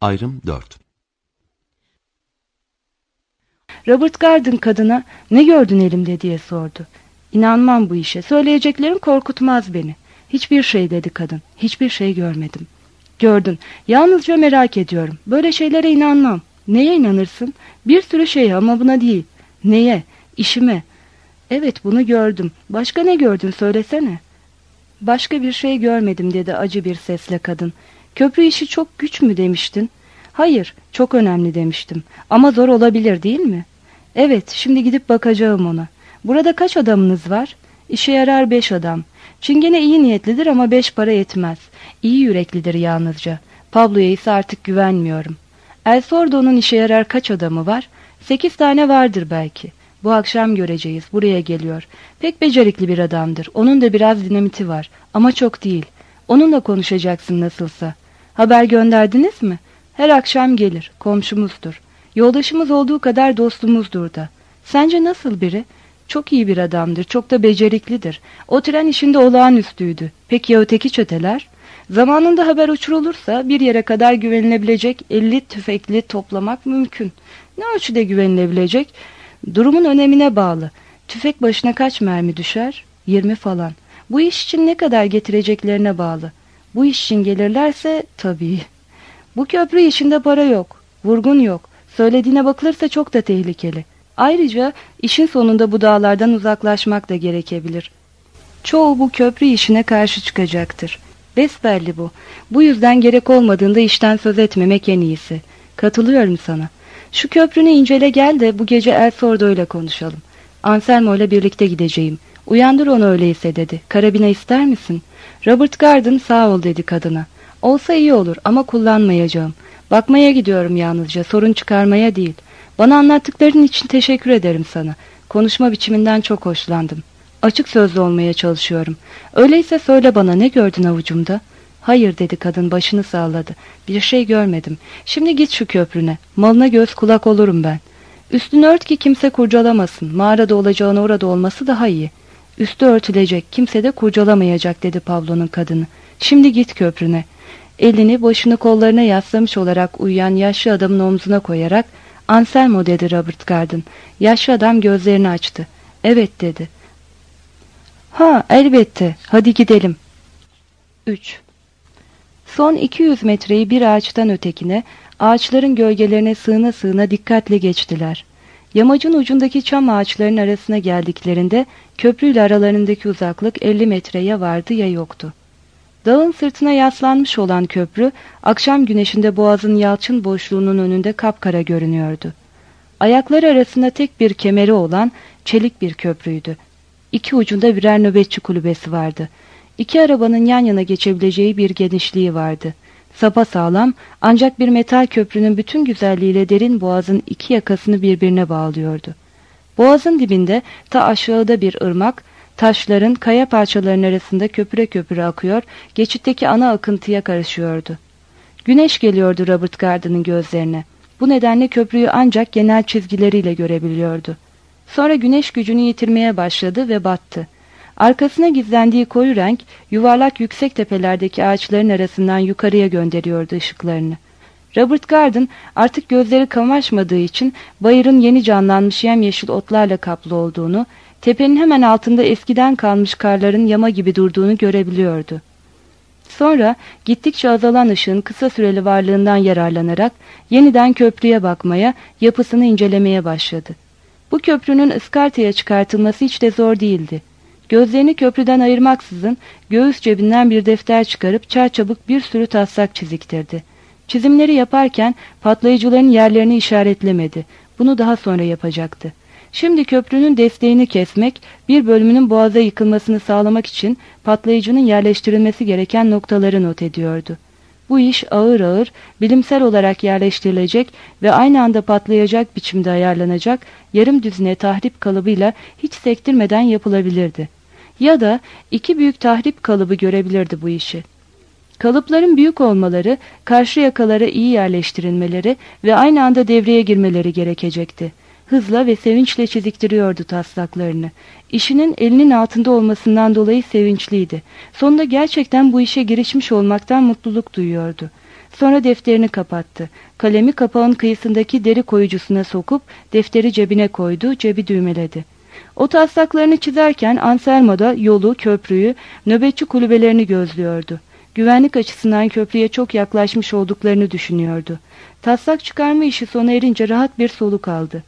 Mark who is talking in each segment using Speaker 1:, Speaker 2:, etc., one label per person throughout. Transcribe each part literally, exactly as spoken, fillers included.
Speaker 1: Ayrım dört.
Speaker 2: Robert Garden kadına "Ne gördün elimde?" diye sordu. "İnanmam bu işe. Söyleyeceklerin korkutmaz beni." "Hiçbir şey," dedi kadın. "Hiçbir şey görmedim." "Gördün. Yalnızca merak ediyorum. Böyle şeylere inanmam." "Neye inanırsın?" "Bir sürü şeye ama buna değil." "Neye?" "İşime." "Evet, bunu gördüm. Başka ne gördün, söylesene." "Başka bir şey görmedim," dedi acı bir sesle kadın. "Köprü işi çok güç mü demiştin?" "Hayır, çok önemli demiştim. Ama zor olabilir, değil mi?" "Evet, şimdi gidip bakacağım ona." "Burada kaç adamınız var?" "İşe yarar beş adam. Çingene iyi niyetlidir ama beş para yetmez. İyi yüreklidir yalnızca. Pablo'ya ise artık güvenmiyorum." "El Sordo'nun işe yarar kaç adamı var?" "Sekiz tane vardır belki. Bu akşam göreceğiz. Buraya geliyor. Pek becerikli bir adamdır. Onun da biraz dinamiti var. Ama çok değil. Onunla konuşacaksın nasılsa." "Haber gönderdiniz mi?" "Her akşam gelir. Komşumuzdur. Yoldaşımız olduğu kadar dostumuzdur da." "Sence nasıl biri?" "Çok iyi bir adamdır. Çok da beceriklidir. O tren işinde olağanüstüydü." "Peki ya öteki çeteler?" "Zamanında haber uçurulursa bir yere kadar güvenilebilecek elli tüfekli toplamak mümkün." "Ne ölçüde güvenilebilecek?" "Durumun önemine bağlı. Tüfek başına kaç mermi düşer?" "Yirmi falan." "Bu iş için ne kadar getireceklerine bağlı." "Bu iş için gelirlerse tabii." "Bu köprü işinde para yok. Vurgun yok. Söylediğine bakılırsa çok da tehlikeli. Ayrıca işin sonunda bu dağlardan uzaklaşmak da gerekebilir. Çoğu bu köprü işine karşı çıkacaktır. Besbelli bu. Bu yüzden gerek olmadığında işten söz etmemek en iyisi." "Katılıyorum sana. Şu köprünü incele gel de bu gece El Sordo ile konuşalım. Anselmo ile birlikte gideceğim. Uyandır onu öyleyse," dedi. "Karabina ister misin?" Robert Garden "Sağ ol," dedi kadına. "Olsa iyi olur ama kullanmayacağım. Bakmaya gidiyorum yalnızca, sorun çıkarmaya değil. Bana anlattıkların için teşekkür ederim sana. Konuşma biçiminden çok hoşlandım. Açık sözlü olmaya çalışıyorum. Öyleyse söyle bana, ne gördün avucumda?" "Hayır," dedi kadın, başını salladı. "Bir şey görmedim. Şimdi git şu köprüne. Malına göz kulak olurum ben." "Üstünü ört ki kimse kurcalamasın. Mağarada olacağına orada olması daha iyi." "Üstü örtülecek, kimse de kurcalamayacak," dedi Pablo'nun kadını. "Şimdi git köprüne." Elini başını kollarına yaslamış olarak uyuyan yaşlı adamın omzuna koyarak "Anselmo," dedi Robert Garden. Yaşlı adam gözlerini açtı. "Evet," dedi. "Ha, elbette. Hadi gidelim." üç. Son iki yüz metreyi bir ağaçtan ötekine, ağaçların gölgelerine sığına sığına dikkatle geçtiler. Yamacın ucundaki çam ağaçlarının arasına geldiklerinde köprüyle aralarındaki uzaklık elli metre ya vardı ya yoktu. Dağın sırtına yaslanmış olan köprü, akşam güneşinde boğazın yalçın boşluğunun önünde kapkara görünüyordu. Ayakları arasında tek bir kemeri olan çelik bir köprüydü. İki ucunda birer nöbetçi kulübesi vardı. İki arabanın yan yana geçebileceği bir genişliği vardı. Sapasağlam, ancak bir metal köprünün bütün güzelliğiyle derin boğazın iki yakasını birbirine bağlıyordu. Boğazın dibinde ta aşağıda bir ırmak, taşların, kaya parçalarının arasında köpüre köpüre akıyor, geçitteki ana akıntıya karışıyordu. Güneş geliyordu Robert Garden'ın gözlerine. Bu nedenle köprüyü ancak genel çizgileriyle görebiliyordu. Sonra güneş gücünü yitirmeye başladı ve battı. Arkasına gizlendiği koyu renk, yuvarlak yüksek tepelerdeki ağaçların arasından yukarıya gönderiyordu ışıklarını. Robert Garden artık gözleri kamaşmadığı için bayırın yeni canlanmış yemyeşil otlarla kaplı olduğunu, tepenin hemen altında eskiden kalmış karların yama gibi durduğunu görebiliyordu. Sonra gittikçe azalan ışığın kısa süreli varlığından yararlanarak yeniden köprüye bakmaya, yapısını incelemeye başladı. Bu köprünün ıskartaya çıkartılması hiç de zor değildi. Gözlerini köprüden ayırmaksızın göğüs cebinden bir defter çıkarıp çarçabuk bir sürü taslak çiziktirdi. Çizimleri yaparken patlayıcıların yerlerini işaretlemedi. Bunu daha sonra yapacaktı. Şimdi köprünün desteğini kesmek, bir bölümünün boğaza yıkılmasını sağlamak için patlayıcının yerleştirilmesi gereken noktaları not ediyordu. Bu iş ağır ağır, bilimsel olarak yerleştirilecek ve aynı anda patlayacak biçimde ayarlanacak yarım düzine tahrip kalıbıyla hiç sektirmeden yapılabilirdi. Ya da iki büyük tahrip kalıbı görebilirdi bu işi. Kalıpların büyük olmaları, karşı yakalara iyi yerleştirilmeleri ve aynı anda devreye girmeleri gerekecekti. Hızla ve sevinçle çiziktiriyordu taslaklarını. İşinin elinin altında olmasından dolayı sevinçliydi. Sonunda gerçekten bu işe girişmiş olmaktan mutluluk duyuyordu. Sonra defterini kapattı. Kalemi kapağın kıyısındaki deri koyucusuna sokup defteri cebine koydu, cebi düğmeledi. O taslaklarını çizerken Anselmo da yolu, köprüyü, nöbetçi kulübelerini gözlüyordu. Güvenlik açısından köprüye çok yaklaşmış olduklarını düşünüyordu. Taslak çıkarma işi sona erince rahat bir soluk aldı.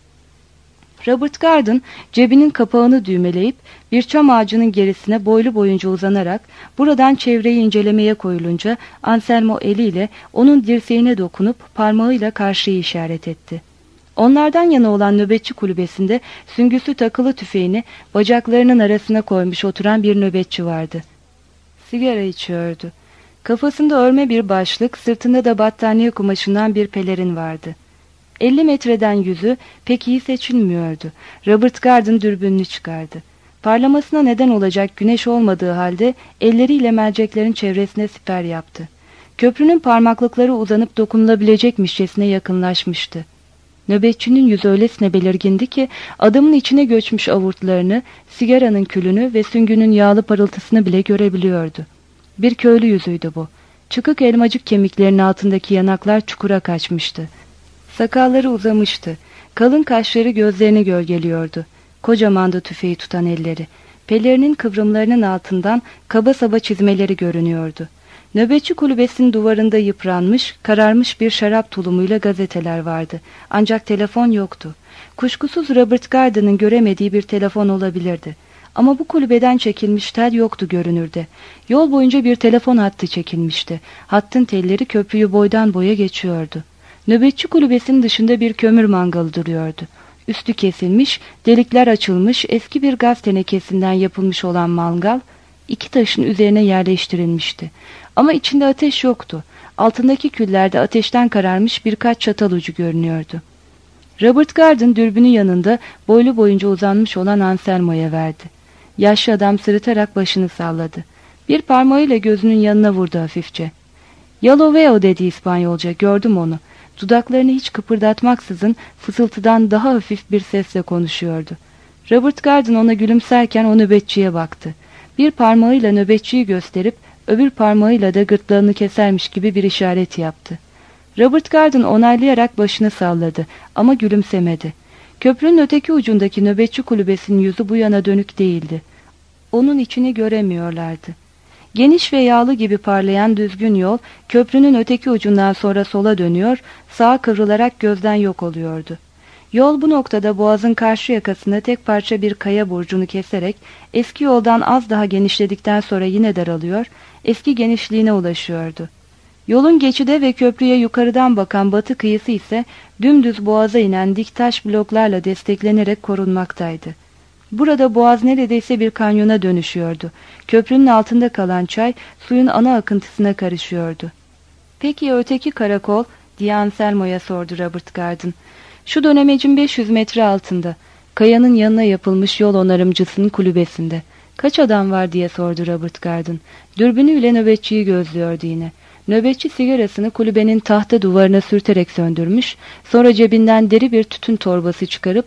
Speaker 2: Robert Garden cebinin kapağını düğmeleyip bir çam ağacının gerisine boylu boyunca uzanarak buradan çevreyi incelemeye koyulunca Anselmo eliyle onun dirseğine dokunup parmağıyla karşıyı işaret etti. Onlardan yana olan nöbetçi kulübesinde süngüsü takılı tüfeğini bacaklarının arasına koymuş oturan bir nöbetçi vardı. Sigara içiyordu. Kafasında örme bir başlık, sırtında da battaniye kumaşından bir pelerin vardı. elli metreden yüzü pek iyi seçilmiyordu. Robert Garden dürbününü çıkardı. Parlamasına neden olacak güneş olmadığı halde elleriyle merceklerin çevresine siper yaptı. Köprünün parmaklıkları uzanıp dokunulabilecekmişçesine yakınlaşmıştı. Nöbetçinin yüzü öylesine belirgindi ki adamın içine göçmüş avurtlarını, sigaranın külünü ve süngünün yağlı parıltısını bile görebiliyordu. Bir köylü yüzüydü bu. Çıkık elmacık kemiklerinin altındaki yanaklar çukura kaçmıştı. Sakalları uzamıştı. Kalın kaşları gözlerini gölgeliyordu. Kocamandı tüfeği tutan elleri. Pelerinin kıvrımlarının altından kaba saba çizmeleri görünüyordu. Nöbetçi kulübesinin duvarında yıpranmış, kararmış bir şarap tulumuyla gazeteler vardı. Ancak telefon yoktu. Kuşkusuz Robert Garden'ın göremediği bir telefon olabilirdi. Ama bu kulübeden çekilmiş tel yoktu görünürde. Yol boyunca bir telefon hattı çekilmişti. Hattın telleri köprüyü boydan boya geçiyordu. Nöbetçi kulübesinin dışında bir kömür mangalı duruyordu. Üstü kesilmiş, delikler açılmış, eski bir gaz tenekesinden yapılmış olan mangal, iki taşın üzerine yerleştirilmişti. Ama içinde ateş yoktu. Altındaki küllerde ateşten kararmış birkaç çatal ucu görünüyordu. Robert Garden dürbünü yanında boylu boyunca uzanmış olan Anselmo'ya verdi. Yaşlı adam sırıtarak başını salladı. Bir parmağıyla gözünün yanına vurdu hafifçe. "Yaloveo" dedi İspanyolca, gördüm onu. Dudaklarını hiç kıpırdatmaksızın fısıltıdan daha hafif bir sesle konuşuyordu. Robert Garden ona gülümserken o nöbetçiye baktı. Bir parmağıyla nöbetçiyi gösterip öbür parmağıyla da gırtlağını kesermiş gibi bir işaret yaptı. Robert Garden onaylayarak başını salladı ama gülümsemedi. Köprünün öteki ucundaki nöbetçi kulübesinin yüzü bu yana dönük değildi. Onun içini göremiyorlardı. Geniş ve yağlı gibi parlayan düzgün yol köprünün öteki ucundan sonra sola dönüyor, sağa kıvrılarak gözden yok oluyordu. Yol bu noktada boğazın karşı yakasında tek parça bir kaya burcunu keserek eski yoldan az daha genişledikten sonra yine daralıyor, eski genişliğine ulaşıyordu. Yolun geçide ve köprüye yukarıdan bakan batı kıyısı ise dümdüz boğaza inen dik taş bloklarla desteklenerek korunmaktaydı. Burada boğaz neredeyse bir kanyona dönüşüyordu. Köprünün altında kalan çay suyun ana akıntısına karışıyordu. "Peki ya öteki karakol?" diye Anselmo'ya sordu Robert Garden. "Şu dönemecin beş yüz metre altında. Kayanın yanına yapılmış yol onarımcısının kulübesinde. Kaç adam var?" diye sordu Robert Garden. Dürbünüyle nöbetçiyi gözlüyordu yine. Nöbetçi sigarasını kulübenin tahta duvarına sürterek söndürmüş, sonra cebinden deri bir tütün torbası çıkarıp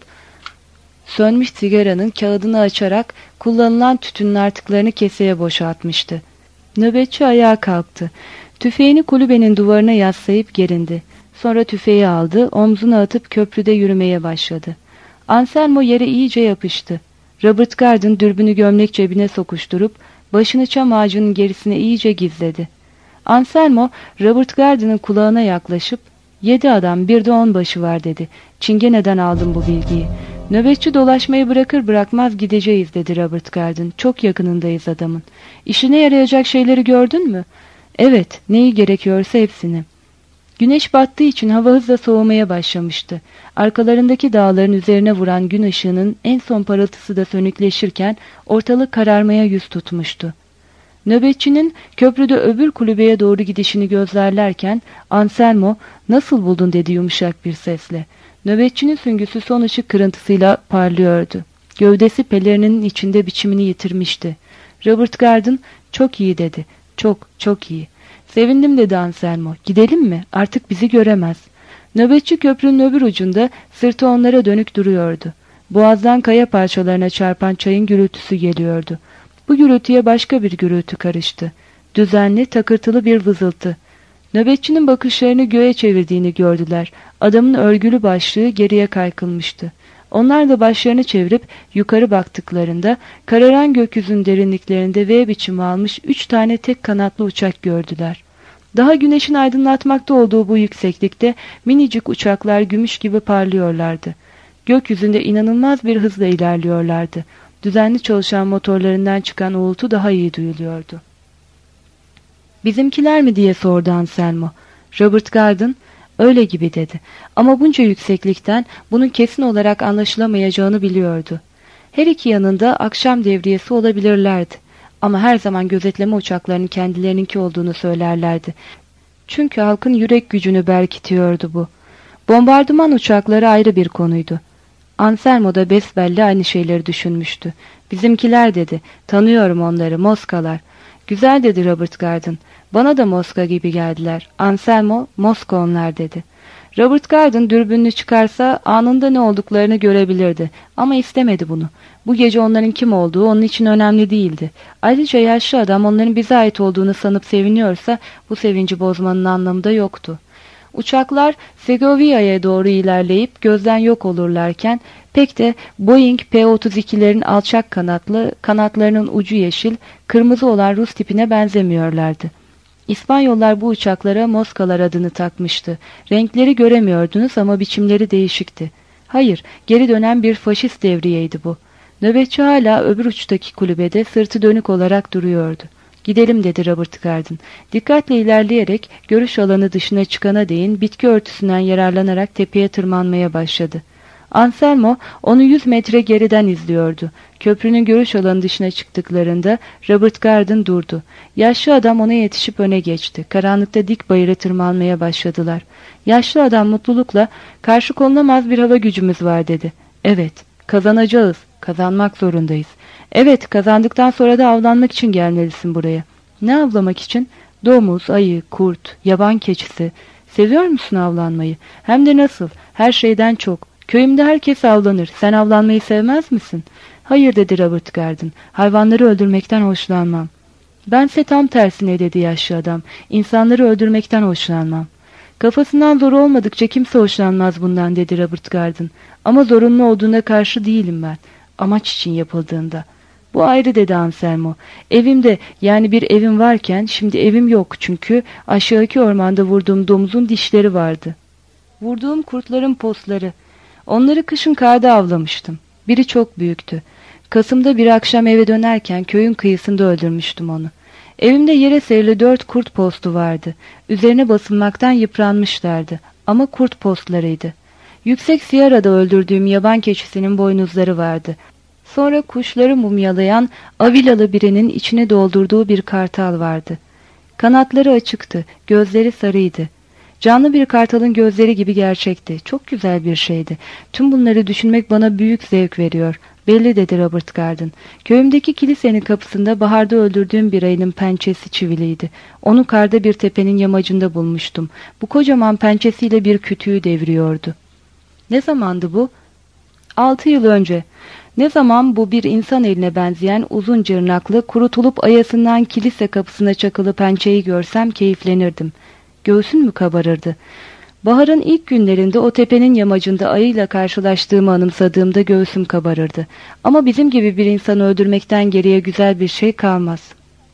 Speaker 2: sönmüş sigaranın kağıdını açarak kullanılan tütünün artıklarını keseye boşaltmıştı. Nöbetçi ayağa kalktı. Tüfeğini kulübenin duvarına yaslayıp gerindi. Sonra tüfeği aldı, omzuna atıp köprüde yürümeye başladı. Anselmo yere iyice yapıştı. Robert Garden dürbünü gömlek cebine sokuşturup başını çam ağacının gerisine iyice gizledi. Anselmo, Robert Garden'ın kulağına yaklaşıp "Yedi adam, bir de on başı var" dedi. "Çingene'den aldım bu bilgiyi." "Nöbetçi dolaşmayı bırakır bırakmaz gideceğiz" dedi Robert Garden. "Çok yakınındayız adamın. İşine yarayacak şeyleri gördün mü?" "Evet, neyi gerekiyorsa hepsini." Güneş battığı için hava hızla soğumaya başlamıştı. Arkalarındaki dağların üzerine vuran gün ışığının en son parıltısı da sönükleşirken ortalık kararmaya yüz tutmuştu. Nöbetçinin köprüde öbür kulübeye doğru gidişini gözlerlerken Anselmo "Nasıl buldun?" dedi yumuşak bir sesle. Nöbetçinin süngüsü son ışık kırıntısıyla parlıyordu. Gövdesi pelerinin içinde biçimini yitirmişti. Robert Garden "Çok iyi" dedi. "Çok, çok iyi." "Sevindim" dedi Anselmo. "Gidelim mi? Artık bizi göremez." Nöbetçi köprünün öbür ucunda sırtı onlara dönük duruyordu. Boğazdan kaya parçalarına çarpan çayın gürültüsü geliyordu. Bu gürültüye başka bir gürültü karıştı. Düzenli, takırtılı bir vızıltı. Nöbetçinin bakışlarını göğe çevirdiğini gördüler. Adamın örgülü başlığı geriye kaykılmıştı. Onlar da başlarını çevirip yukarı baktıklarında kararan gökyüzünün derinliklerinde V biçimi almış üç tane tek kanatlı uçak gördüler. Daha güneşin aydınlatmakta olduğu bu yükseklikte minicik uçaklar gümüş gibi parlıyorlardı. Gökyüzünde inanılmaz bir hızla ilerliyorlardı. Düzenli çalışan motorlarından çıkan uğultu daha iyi duyuluyordu. "Bizimkiler mi?" diye sordu Anselmo. Robert Garden, "Öyle gibi." dedi. Ama bunca yükseklikten bunun kesin olarak anlaşılamayacağını biliyordu. Her iki yanında akşam devriyesi olabilirlerdi. Ama her zaman gözetleme uçaklarının kendilerininki olduğunu söylerlerdi. Çünkü halkın yürek gücünü berkitiyordu bu. Bombardıman uçakları ayrı bir konuydu. Anselmo da besbelli aynı şeyleri düşünmüştü. "Bizimkiler," dedi. "Tanıyorum onları, Moskalar." "Güzel," dedi Robert Garden. "Bana da Moska gibi geldiler." Anselmo, "Moska onlar," dedi. Robert Garden dürbününü çıkarsa anında ne olduklarını görebilirdi. Ama istemedi bunu. Bu gece onların kim olduğu onun için önemli değildi. Ayrıca yaşlı adam onların bize ait olduğunu sanıp seviniyorsa bu sevinci bozmanın anlamı da yoktu. Uçaklar Segovia'ya doğru ilerleyip gözden yok olurlarken pek de Boeing P otuz ikilerin alçak kanatlı, kanatlarının ucu yeşil, kırmızı olan Rus tipine benzemiyorlardı. İspanyollar bu uçaklara Moskalar adını takmıştı. Renkleri göremiyordunuz ama biçimleri değişikti. Hayır, geri dönen bir faşist devriyeydi bu. Nöbetçi hala öbür uçtaki kulübede sırtı dönük olarak duruyordu. "Gidelim," dedi Robert Garden. Dikkatle ilerleyerek görüş alanı dışına çıkana değin bitki örtüsünden yararlanarak tepeye tırmanmaya başladı. Anselmo onu yüz metre geriden izliyordu. Köprünün görüş alanı dışına çıktıklarında Robert Garden durdu. Yaşlı adam ona yetişip öne geçti. Karanlıkta dik bayıra tırmanmaya başladılar. Yaşlı adam mutlulukla "Karşı konulamaz bir hava gücümüz var," dedi. "Evet, kazanacağız. Kazanmak zorundayız. Evet, kazandıktan sonra da avlanmak için gelmelisin buraya." "Ne avlamak için?" "Domuz, ayı, kurt, yaban keçisi. Seviyor musun avlanmayı? Hem de nasıl? Her şeyden çok. Köyümde herkes avlanır. Sen avlanmayı sevmez misin?" "Hayır," dedi Robert Garden. "Hayvanları öldürmekten hoşlanmam." "Bense tam tersine," dedi yaşlı adam. "İnsanları öldürmekten hoşlanmam." "Kafasından zor olmadıkça kimse hoşlanmaz bundan," dedi Robert Garden. "Ama zorunlu olduğuna karşı değilim ben. Amaç için yapıldığında." "Bu ayrı," dedi Anselmo. "Evimde, yani bir evim varken şimdi evim yok çünkü aşağıki ormanda vurduğum domuzun dişleri vardı. Vurduğum kurtların postları. Onları kışın karda avlamıştım. Biri çok büyüktü. Kasım'da bir akşam eve dönerken köyün kıyısında öldürmüştüm onu. Evimde yere serili dört kurt postu vardı. Üzerine basılmaktan yıpranmışlardı. Ama kurt postlarıydı. Yüksek Sierra'da öldürdüğüm yaban keçisinin boynuzları vardı. Sonra kuşları mumyalayan Avilalı birinin içine doldurduğu bir kartal vardı. Kanatları açıktı, gözleri sarıydı. Canlı bir kartalın gözleri gibi gerçekti. Çok güzel bir şeydi. Tüm bunları düşünmek bana büyük zevk veriyor. "Belli," dedi Robert Garden. "Köyümdeki kilisenin kapısında baharda öldürdüğüm bir ayının pençesi çiviliydi. Onu karda bir tepenin yamacında bulmuştum. Bu kocaman pençesiyle bir kütüğü deviriyordu." "Ne zamandı bu?" Altı yıl önce. Ne zaman bu bir insan eline benzeyen uzun cırnaklı, kurutulup ayasından kilise kapısına çakılı pençeyi görsem keyiflenirdim. Göğsün mü kabarırdı? Baharın ilk günlerinde o tepenin yamacında ayıyla karşılaştığımı anımsadığımda göğsüm kabarırdı. Ama bizim gibi bir insanı öldürmekten geriye güzel bir şey kalmaz.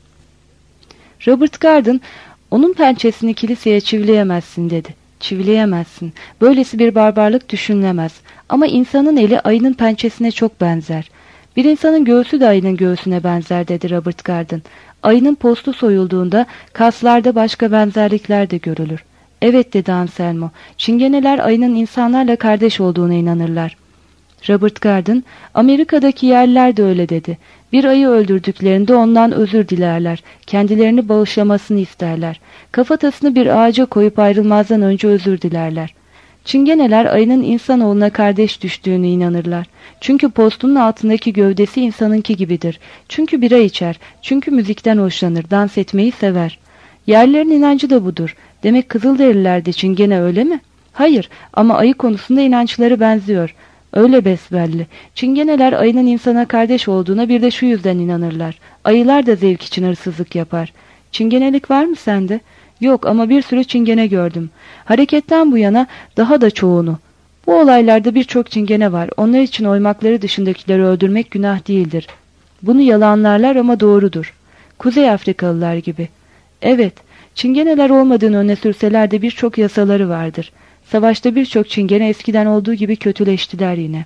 Speaker 2: Robert Garden, "Onun pençesini kiliseye çivileyemezsin," dedi. "Çivileyemezsin. Böylesi bir barbarlık düşünülemez. Ama insanın eli ayının pençesine çok benzer. Bir insanın göğsü de ayının göğsüne benzer," dedi Robert Garden. "Ayının postu soyulduğunda kaslarda başka benzerlikler de görülür." "Evet," dedi Anselmo. "Çingeneler ayının insanlarla kardeş olduğuna inanırlar." Robert Garden, "Amerika'daki yerliler de öyle," dedi. "Bir ayı öldürdüklerinde ondan özür dilerler. Kendilerini bağışlamasını isterler. Kafatasını bir ağaca koyup ayrılmazdan önce özür dilerler." Çingeneler ayının insanoğluna kardeş düştüğünü inanırlar. Çünkü postunun altındaki gövdesi insanınki gibidir. Çünkü bira içer. Çünkü müzikten hoşlanır. Dans etmeyi sever. Yerlilerin inancı da budur. Demek Kızılderililer de Çingene, öyle mi? Hayır, ama ayı konusunda inançları benziyor. Öyle besbelli. Çingeneler ayının insana kardeş olduğuna bir de şu yüzden inanırlar. Ayılar da zevk için hırsızlık yapar. Çingenelik var mı sende? Yok ama bir sürü çingene gördüm. Hareketten bu yana daha da çoğunu. Bu olaylarda birçok çingene var. Onlar için oymakları dışındakileri öldürmek günah değildir. Bunu yalanlarlar ama doğrudur. Kuzey Afrikalılar gibi. Evet, çingeneler olmadığını öne sürseler de birçok yasaları vardır. Savaşta birçok çingene eskiden olduğu gibi kötüleştiler yine.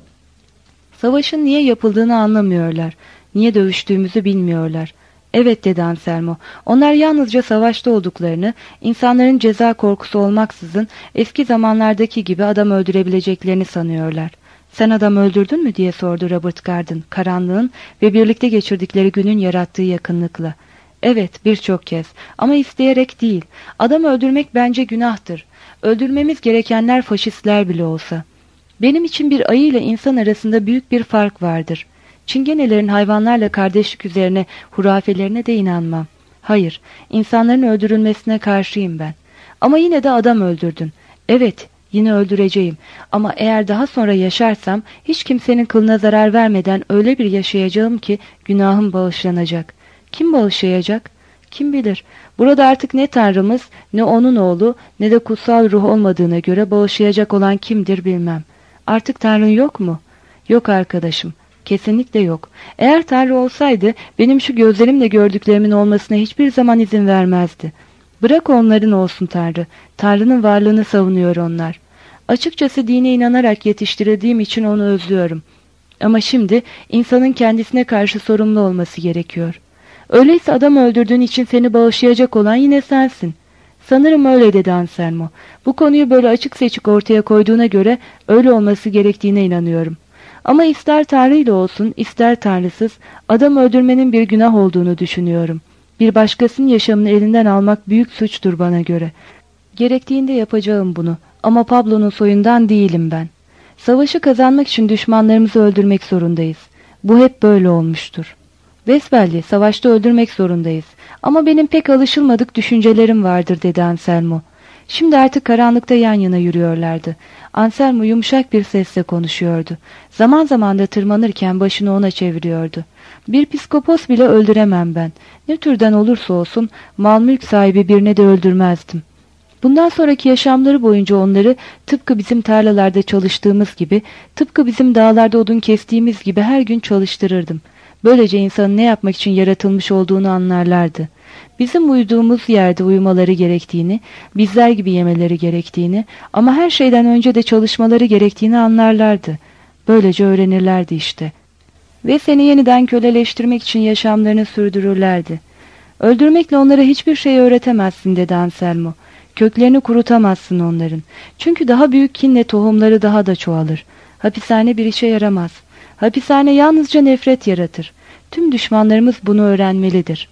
Speaker 2: Savaşın niye yapıldığını anlamıyorlar. Niye dövüştüğümüzü bilmiyorlar. Evet dedi Anselmo. Onlar yalnızca savaşta olduklarını, insanların ceza korkusu olmaksızın eski zamanlardaki gibi adam öldürebileceklerini sanıyorlar. Sen adam öldürdün mü diye sordu Robert Garden, karanlığın ve birlikte geçirdikleri günün yarattığı yakınlıkla. Evet, birçok kez ama isteyerek değil. Adam öldürmek bence günahtır. Öldürmemiz gerekenler faşistler bile olsa. Benim için bir ayı ile insan arasında büyük bir fark vardır. Çingenelerin hayvanlarla kardeşlik üzerine hurafelerine de inanmam. Hayır, insanların öldürülmesine karşıyım ben. Ama yine de adam öldürdün. Evet, yine öldüreceğim. Ama eğer daha sonra yaşarsam hiç kimsenin kılına zarar vermeden öyle bir yaşayacağım ki günahım bağışlanacak. Kim bağışlayacak? Kim bilir. Burada artık ne Tanrımız, ne onun oğlu, ne de kutsal ruh olmadığına göre bağışlayacak olan kimdir bilmem. Artık Tanrın yok mu? Yok arkadaşım. Kesinlikle yok. Eğer Tanrı olsaydı benim şu gözlerimle gördüklerimin olmasına hiçbir zaman izin vermezdi. Bırak onların olsun Tanrı. Tanrı'nın varlığını savunuyor onlar. Açıkçası dine inanarak yetiştirildiğim için onu özlüyorum. Ama şimdi insanın kendisine karşı sorumlu olması gerekiyor. Öyleyse adam öldürdüğün için seni bağışlayacak olan yine sensin. Sanırım öyle dedi Anselmo. Bu konuyu böyle açık seçik ortaya koyduğuna göre öyle olması gerektiğine inanıyorum. Ama ister Tanrı ile olsun, ister Tanrısız, adam öldürmenin bir günah olduğunu düşünüyorum. Bir başkasının yaşamını elinden almak büyük suçtur bana göre. Gerektiğinde yapacağım bunu. Ama Pablo'nun soyundan değilim ben. Savaşı kazanmak için düşmanlarımızı öldürmek zorundayız. Bu hep böyle olmuştur. Vesbelli, savaşta öldürmek zorundayız. Ama benim pek alışılmadık düşüncelerim vardır dedi Anselmo. Şimdi artık karanlıkta yan yana yürüyorlardı. Anselmo yumuşak bir sesle konuşuyordu. Zaman zaman da tırmanırken başını ona çeviriyordu. Bir psikopos bile öldüremem ben. Ne türden olursa olsun mal mülk sahibi birine de öldürmezdim. Bundan sonraki yaşamları boyunca onları tıpkı bizim tarlalarda çalıştığımız gibi, tıpkı bizim dağlarda odun kestiğimiz gibi her gün çalıştırırdım. Böylece insanın ne yapmak için yaratılmış olduğunu anlarlardı. Bizim uyuduğumuz yerde uyumaları gerektiğini, bizler gibi yemeleri gerektiğini ama her şeyden önce de çalışmaları gerektiğini anlarlardı. Böylece öğrenirlerdi işte. Ve seni yeniden köleleştirmek için yaşamlarını sürdürürlerdi. Öldürmekle onlara hiçbir şey öğretemezsin dedi Anselmo. Köklerini kurutamazsın onların. Çünkü daha büyük kinle tohumları daha da çoğalır. Hapishane bir işe yaramaz. Hapishane yalnızca nefret yaratır. Tüm düşmanlarımız bunu öğrenmelidir.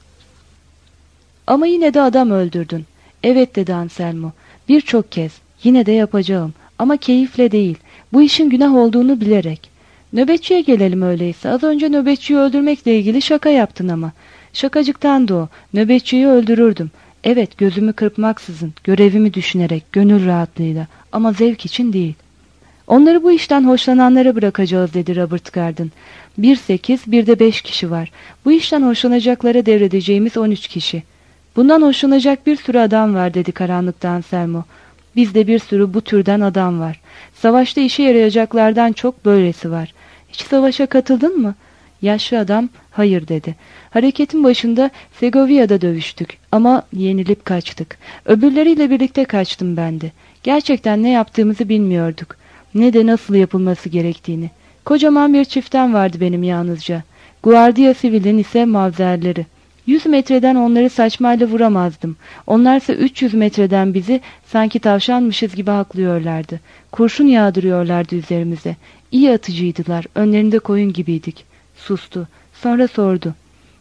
Speaker 2: Ama yine de adam öldürdün. Evet dedi Anselmo. Birçok kez. Yine de yapacağım. Ama keyifle değil. Bu işin günah olduğunu bilerek. Nöbetçiye gelelim öyleyse. Az önce nöbetçiyi öldürmekle ilgili şaka yaptın ama. Şakacıktandı o. Nöbetçiyi öldürürdüm. Evet, gözümü kırpmaksızın, görevimi düşünerek, gönül rahatlığıyla ama zevk için değil. Onları bu işten hoşlananlara bırakacağız dedi Robert Garden. Bir sekiz, bir de beş kişi var. Bu işten hoşlanacaklara devredeceğimiz on üç kişi. Bundan hoşlanacak bir sürü adam var dedi karanlıkta Anselmo. Bizde bir sürü bu türden adam var. Savaşta işe yarayacaklardan çok böylesi var. Hiç savaşa katıldın mı? Yaşlı adam hayır dedi. Hareketin başında Segovia'da dövüştük ama yenilip kaçtık. Öbürleriyle birlikte kaçtım ben de. Gerçekten ne yaptığımızı bilmiyorduk. Ne de nasıl yapılması gerektiğini. Kocaman bir çiftem vardı benim yalnızca. Guardia Civil'in ise mavzerleri. Yüz metreden onları saçmayla vuramazdım. Onlarsa üç yüz metreden bizi sanki tavşanmışız gibi haklıyorlardı. Kurşun yağdırıyorlardı üzerimize. İyi atıcıydılar. Önlerinde koyun gibiydik. Sustu. Sonra sordu.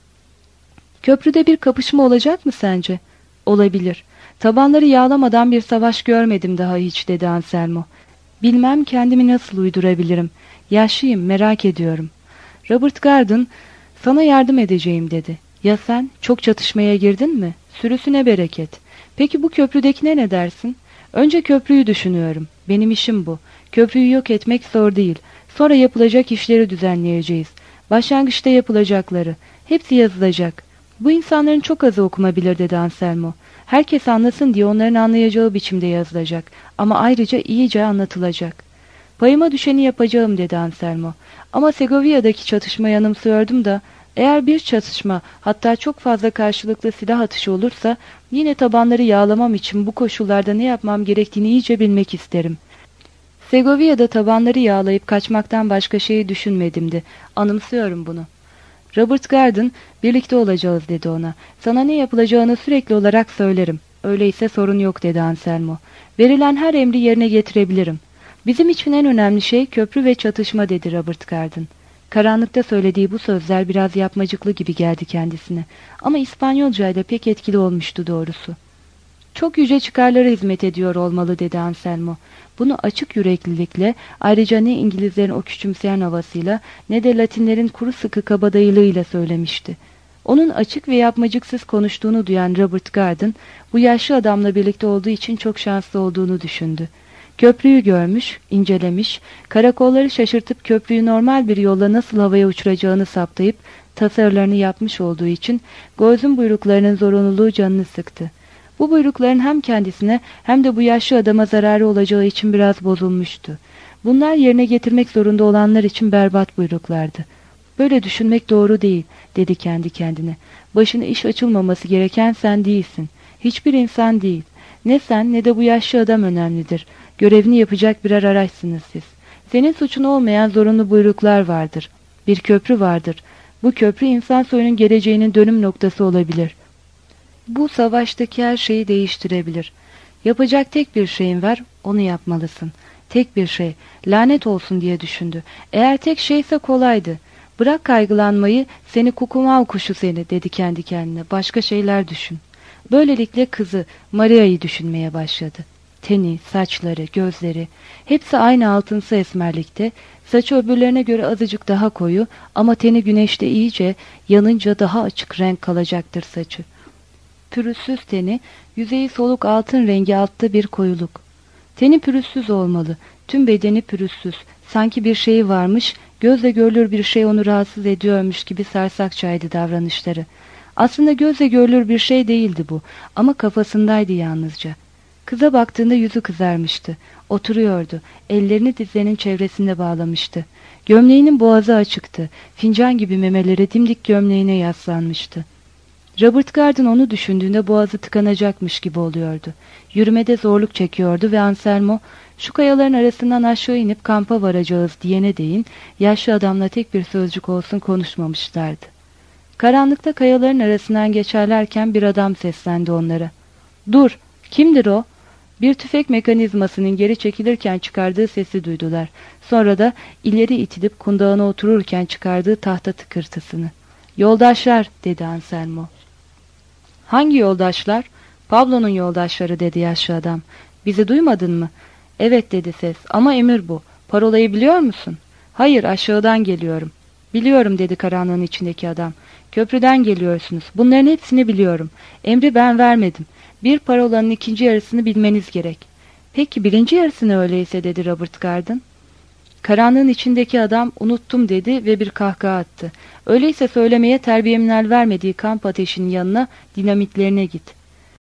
Speaker 2: Köprüde bir kapışma olacak mı sence? Olabilir. Tabanları yağlamadan bir savaş görmedim daha hiç dedi Anselmo. Bilmem kendimi nasıl uydurabilirim. Yaşlıyım, merak ediyorum. Robert Garden, sana yardım edeceğim dedi. Ya sen? Çok çatışmaya girdin mi? Sürüsüne bereket. Peki bu köprüdekine ne dersin? Önce köprüyü düşünüyorum. Benim işim bu. Köprüyü yok etmek zor değil. Sonra yapılacak işleri düzenleyeceğiz. Başlangıçta yapılacakları. Hepsi yazılacak. Bu insanların çok azı okuma bilir dedi Anselmo. Herkes anlasın diye onların anlayacağı biçimde yazılacak. Ama ayrıca iyice anlatılacak. Payıma düşeni yapacağım dedi Anselmo. Ama Segovia'daki çatışmayı anımsıyordum da, eğer bir çatışma, hatta çok fazla karşılıklı silah atışı olursa, yine tabanları yağlamam için bu koşullarda ne yapmam gerektiğini iyice bilmek isterim. Segovia'da tabanları yağlayıp kaçmaktan başka şeyi düşünmedimdi. Anımsıyorum bunu. Robert Garden, birlikte olacağız dedi ona. Sana ne yapılacağını sürekli olarak söylerim. Öyleyse sorun yok dedi Anselmo. Verilen her emri yerine getirebilirim. Bizim için en önemli şey köprü ve çatışma dedi Robert Garden. Karanlıkta söylediği bu sözler biraz yapmacıklı gibi geldi kendisine. Ama İspanyolca ile pek etkili olmuştu doğrusu. Çok yüce çıkarlara hizmet ediyor olmalı dedi Anselmo. Bunu açık yüreklilikle, ayrıca ne İngilizlerin o küçümseyen havasıyla ne de Latinlerin kuru sıkı kabadayılığıyla söylemişti. Onun açık ve yapmacıksız konuştuğunu duyan Robert Garden, bu yaşlı adamla birlikte olduğu için çok şanslı olduğunu düşündü. Köprüyü görmüş, incelemiş, karakolları şaşırtıp köprüyü normal bir yolla nasıl havaya uçuracağını saptayıp tasarılarını yapmış olduğu için Göz'ün buyruklarının zorunluluğu canını sıktı. Bu buyrukların hem kendisine hem de bu yaşlı adama zararı olacağı için biraz bozulmuştu. Bunlar yerine getirmek zorunda olanlar için berbat buyruklardı. Böyle düşünmek doğru değil, dedi kendi kendine. Başına iş açılmaması gereken sen değilsin. Hiçbir insan değil. Ne sen ne de bu yaşlı adam önemlidir. Görevini yapacak birer araçsınız siz. Senin suçun olmayan zorunlu buyruklar vardır. Bir köprü vardır. Bu köprü insan soyunun geleceğinin dönüm noktası olabilir. Bu savaştaki her şeyi değiştirebilir. Yapacak tek bir şeyin var, onu yapmalısın. Tek bir şey, lanet olsun diye düşündü. Eğer tek şeyse kolaydı. Bırak kaygılanmayı, seni kukumav kuşu seni dedi kendi kendine. Başka şeyler düşün. Böylelikle kızı, Maria'yı düşünmeye başladı. Teni, saçları, gözleri, hepsi aynı altınsı esmerlikte, saçı öbürlerine göre azıcık daha koyu ama teni güneşte iyice, yanınca daha açık renk kalacaktır saçı. Pürüzsüz teni, yüzeyi soluk altın rengi altta bir koyuluk. Teni pürüzsüz olmalı, tüm bedeni pürüzsüz, sanki bir şeyi varmış, gözle görülür bir şey onu rahatsız ediyormuş gibi sarsakçaydı davranışları. Aslında gözle görülür bir şey değildi bu, ama kafasındaydı yalnızca. Kıza baktığında yüzü kızarmıştı. Oturuyordu, ellerini dizlerinin çevresinde bağlamıştı. Gömleğinin boğazı açıktı, fincan gibi memeleri dimdik gömleğine yaslanmıştı. Robert Garden onu düşündüğünde boğazı tıkanacakmış gibi oluyordu. Yürümede zorluk çekiyordu ve Anselmo, şu kayaların arasından aşağı inip kampa varacağız diyene değin, yaşlı adamla tek bir sözcük olsun konuşmamışlardı. Karanlıkta kayaların arasından geçerlerken bir adam seslendi onlara. ''Dur, kimdir o?'' Bir tüfek mekanizmasının geri çekilirken çıkardığı sesi duydular. Sonra da ileri itilip kundağına otururken çıkardığı tahta tıkırtısını. ''Yoldaşlar'' dedi Anselmo. ''Hangi yoldaşlar?'' ''Pablo'nun yoldaşları'' dedi yaşlı adam. ''Bizi duymadın mı?'' ''Evet'' dedi ses, ''ama emir bu. Parolayı biliyor musun?'' ''Hayır, aşağıdan geliyorum.'' ''Biliyorum'' dedi karanlığın içindeki adam. ''Köprüden geliyorsunuz. Bunların hepsini biliyorum. Emri ben vermedim. Bir parolanın ikinci yarısını bilmeniz gerek.'' ''Peki birinci yarısını öyleyse'' dedi Robert Garden. Karanlığın içindeki adam unuttum dedi ve bir kahkaha attı. ''Öyleyse söylemeye terbiyemin el vermediği kamp ateşinin yanına dinamitlerine git.